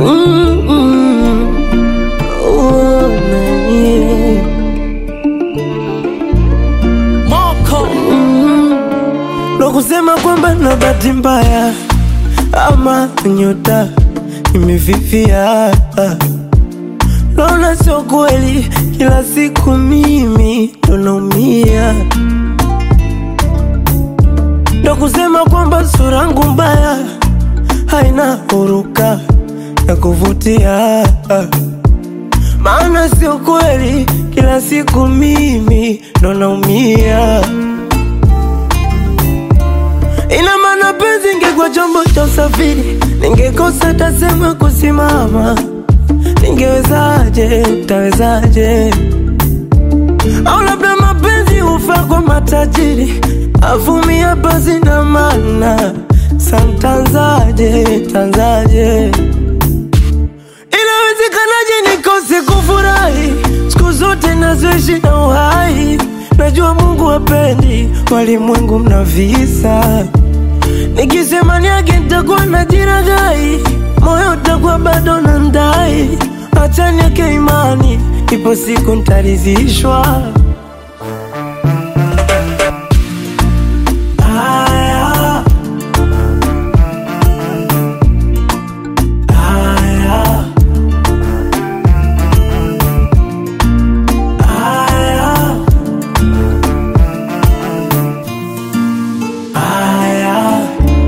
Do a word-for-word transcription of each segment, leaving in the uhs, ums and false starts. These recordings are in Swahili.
Mm-mm. Oh, nani. Moko Mm-mm. Ndo kusema kwamba na bahati mbaya ama nyota imefifia. Naona sio kweli, kila siku mimi ndo naumia. Ndo kusema kwamba sura yangu mbaya haina huruka ya kuvutia. Maana sio kweli, kila siku mimi ndo naumia. Ina maana penzi ingekuwa chombo cha usafiri, ningekosa tasema kusimama. Ningewezaje, utawezaje? Au labda mapenzi hufaa kwa matajiri, avumia basi na maana. Santanzaje, tanzaje? Inawezekanaje nikose kufurahi siku zote nazoishi na uhai? Najua Mungu hapendi walimwengu mna visa. Nikisema niage nitakuwa najiragai, moyo utakuwa bado nandai. Acha niweke imani, ipo siku nitaridhishwa. Aya, aya, aya, aya.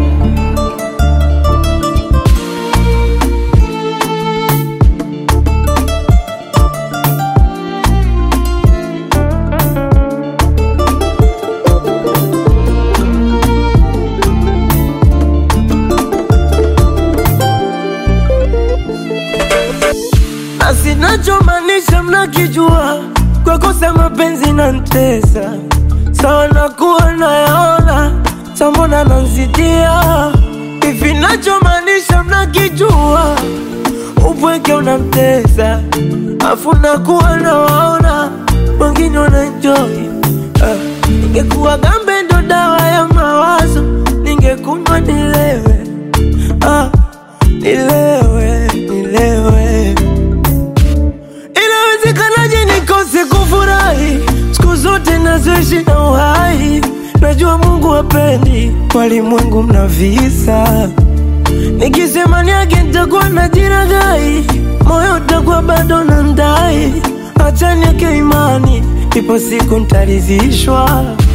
Na sinachomaanisha mnakijua, kwa kosa mapenzi na ntesa. Sawa nakuwa nayaona, sambona nanzidia. Hivi nachomaanisha mnakijua, upweke unamtesa. Afu nakuwa nawaona, wengine wanaenjoy. uh, Ningekuwa gambe ndo dawa ya mawazo, ningekunywa nilewe. uh, Nilewe, nilewe. Inawezekanaje nikose kufurahi siku zote nazoishi na uhai? Najua Mungu hapendi walimwengu mna visa. Nikisema niage nitakuwa najiragai, moyo utakuwa bado nandai. Acha niweke imani, ipo siku nitaridhishwa.